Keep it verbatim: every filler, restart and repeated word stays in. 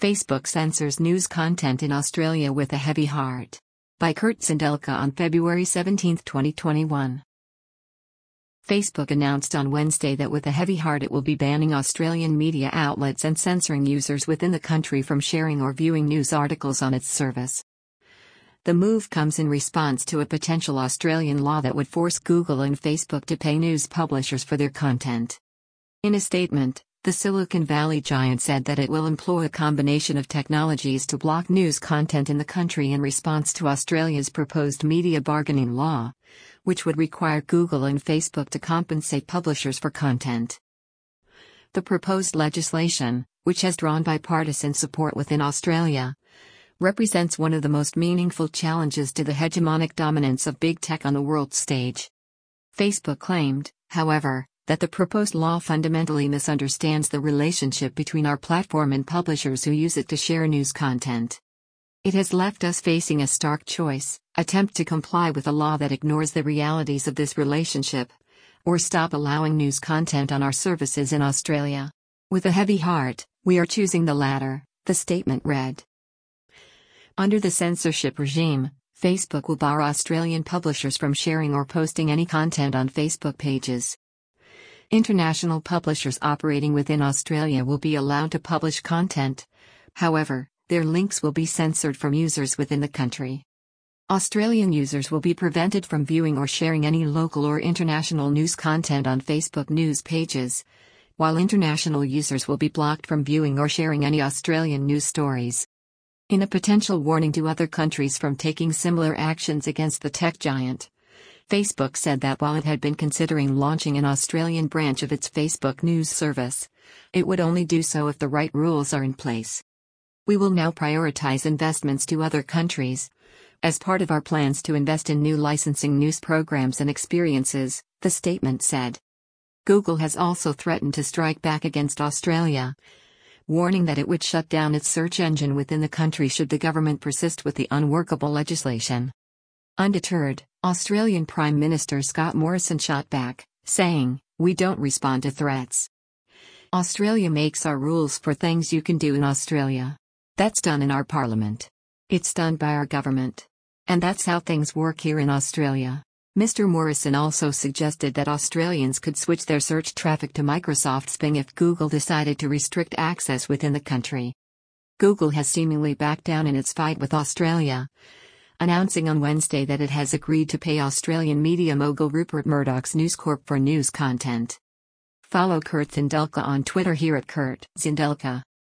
Facebook censors news content in Australia with a heavy heart. By Kurt Zindelka on February seventeenth, twenty twenty-one. Facebook announced on Wednesday that with a heavy heart it will be banning Australian media outlets and censoring users within the country from sharing or viewing news articles on its service. The move comes in response to a potential Australian law that would force Google and Facebook to pay news publishers for their content. In a statement, the Silicon Valley giant said that it will employ a combination of technologies to block news content in the country in response to Australia's proposed media bargaining law, which would require Google and Facebook to compensate publishers for content. The proposed legislation, which has drawn bipartisan support within Australia, represents one of the most meaningful challenges to the hegemonic dominance of big tech on the world stage. Facebook claimed, however, that the proposed law fundamentally misunderstands the relationship between our platform and publishers who use it to share news content. It has left us facing a stark choice: attempt to comply with a law that ignores the realities of this relationship, or stop allowing news content on our services in Australia. With a heavy heart, we are choosing the latter, the statement read. Under the censorship regime, Facebook will bar Australian publishers from sharing or posting any content on Facebook pages. International publishers operating within Australia will be allowed to publish content. However, their links will be censored from users within the country. Australian users will be prevented from viewing or sharing any local or international news content on Facebook news pages, while international users will be blocked from viewing or sharing any Australian news stories. In a potential warning to other countries from taking similar actions against the tech giant, Facebook said that while it had been considering launching an Australian branch of its Facebook news service, it would only do so if the right rules are in place. We will now prioritize investments to other countries, as part of our plans to invest in new licensing news programs and experiences, the statement said. Google has also threatened to strike back against Australia, warning that it would shut down its search engine within the country should the government persist with the unworkable legislation. Undeterred, Australian Prime Minister Scott Morrison shot back, saying, "We don't respond to threats. Australia makes our rules for things you can do in Australia. That's done in our parliament. It's done by our government. And that's how things work here in Australia." Mister Morrison also suggested that Australians could switch their search traffic to Microsoft's Bing if Google decided to restrict access within the country. Google has seemingly backed down in its fight with Australia, announcing on Wednesday that it has agreed to pay Australian media mogul Rupert Murdoch's News Corp for news content. Follow Kurt Zindelka on Twitter here at Kurt Zindelka.